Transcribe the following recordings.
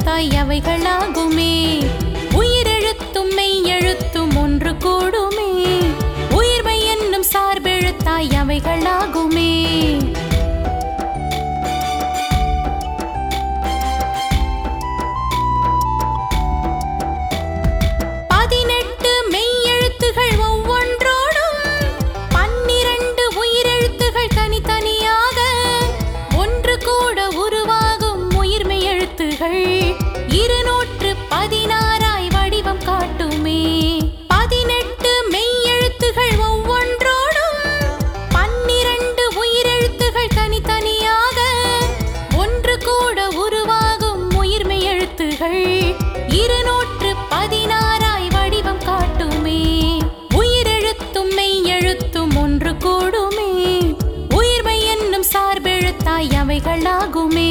சார்பெழுத்தாய் அவைகளாகுமே. உயிரெழுத்தும் மெய் எழுத்தும் ஒன்று கூடுமே. உயிர்மை என்னும் சார்பெழுத்தாய் அவைகளாகுமே. வடிவம் காட்டுமே. 18 மெய் எழுத்துகள் ஒவ்வொன்றோடும் 12 உயிரெழுத்துகள் தனித்தனியாக ஒன்று கூட உருவாகும் உயிர்மெய் எழுத்துகள் 216 வடிவம் காட்டுமே. உயிரெழுத்தும் மெய் எழுத்தும் ஒன்று கூடுமே. உயிர்மை என்னும் சார்பெழுத்தாய் அவைகளாகுமே.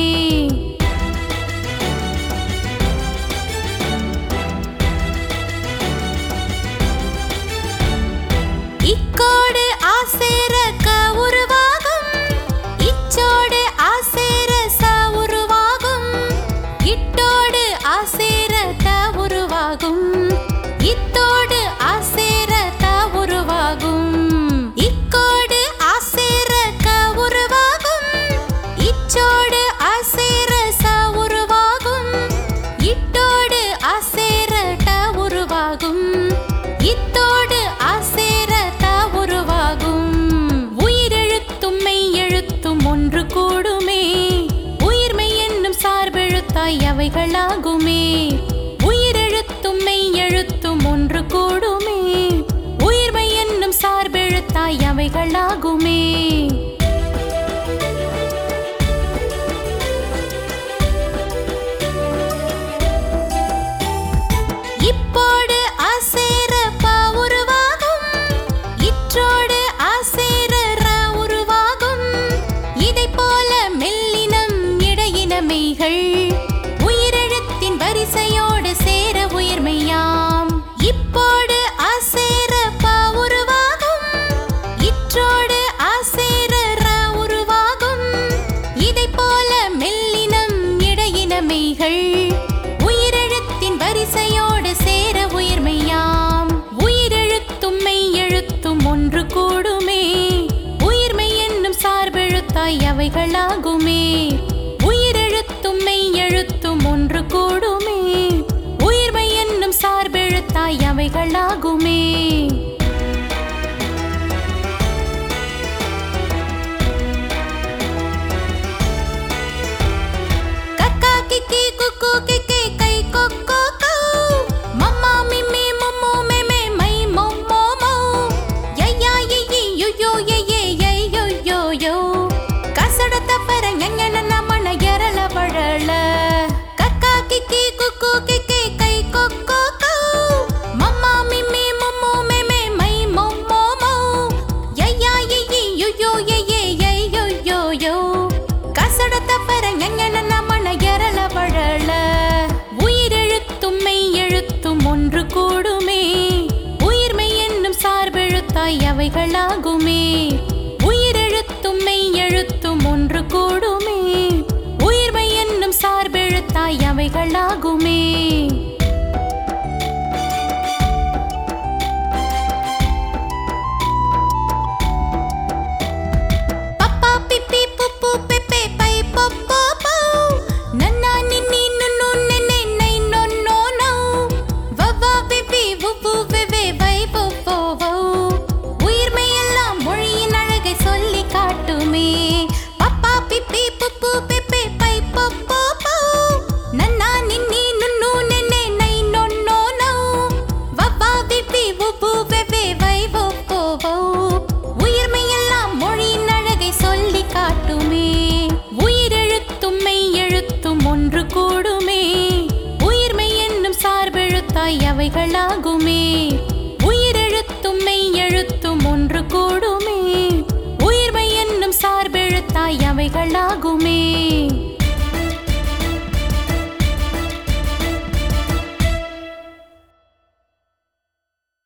இக்கோடு ஆசேர க உருவாகும். இச்சோடு ஆசேர ச உருவாகும். இட்டோடு ஆசேர த உருவாகும். இத்தோடு ஆசேர த உருவாகும். இக்கோடு ஆசேர க உருவாகும். இச்சோடு ஆசேர ச உருவாகும். இட்டோடு ஆசேர ட உருவாகும். இத்தோடு ஆசேர ஒன்று கூடுமே. உயிர்மை என்னும் சார்பெழுத்தாய் அவைகளாகுமே. உயிரெழுத்தும் மெய் எழுத்தும் ஒன்று கூடுமே. உயிர்மை என்னும் சார்பெழுத்தாய் அவைகளாகுமே. இப்போடு ஆசேர ப உருவாகும். இற்றோடு ஆசேர ர உருவாகும். இதைப் போல மெல்லினம் இடையினமைகள் உயிரெழுத்தின் வரிசையோடு சேர உயிர்மெய்யாம். இப்போடு ஆசேர ப உருவாகும். இற்றோடு ஆசேர ர உருவாகும். இதைப் போல மெல்லினம் இடையினமைகள் உயிரெழுத்தின் வரிசையோடு சேர உயிர்மெய்யாம். உயிரெழுத்தும் மெய் எழுத்தும் ஒன்று கூடுமே. உயிர்மை என்னும் சார்பெழுத்தாய் அவைகளாகுமே. உயிரெழுத்தும் மெய் எழுத்தும் ஒன்று கூடுமே. உயிர்மை என்னும் சார்பெழுத்தாய் அவைகளாகுமே. கக்கா கிக்கி குக்கு கிக்கி கை கொக்கோ கௌ. மம்மா மிம்மி மும்மு மெமே மை மொம்மோ மௌ. யையா யியி யுயோ யையே யை யோ யோ யோ. கசட தப்பர ஞஞன நமன எரள வழல. கக்கா கிக்கி குக்கு கிக்கி கை கொக்கோ கௌ. மம்மா மிம்மி மும்மு மெமே மை மொம்மோ மௌ. யையா யியி யுயோ யையே யை யோ யோ யோ. கசட தப்பர ஞஞன நமன எரள வழல. உயிரெழுத்தும் மெய் எழுத்தும் ஒன்று கூடுமே. உயிர்மை என்னும் சார்பெழுத்தாய் அவைகளாகுமே. உயிரெழுத்தும் மெய் எழுத்தும் ஒன்று கூடுமே. உயிர்மை என்னும் சார்பெழுத்தாய் அவைகளாகுமே. பப்பா பிப்பி புப்பு பெப்பே பை பொப்போ பௌ. நன்னா நின்னி நுன்னு நென்னே நை நொன்னோ நௌ. வவ்வா பிப்பி வுப்பு வெவே வை பொப்போ வௌ. உயிர்மை எல்லாம் மொழியின் அழகை சொல்லி காட்டுமே. பப்பா பிப்பி புப்பு பெப்பே பை பொப்போ பௌ. நன்னா நின்னி நுன்னு நென்னே நை நொன்னோ நௌ. வவ்வா பிப்பி வுப்பு வெவே வை பொப்போ வௌ. உயிர்மை எல்லாம் மொழியின் அழகை சொல்லி காட்டுமே. உயிரெழுத்தும் மெய் எழுத்தும் ஒன்று கூடுமே. உயிர்மை என்னும் சார்பெழுத்தாய் அவைகளாகுமே. உயிரெழுத்தும் மெய் எழுத்தும் ஒன்று கூடுமே. உயிர்மை என்னும் சார்பெழுத்தாய் அவைகளாகுமே.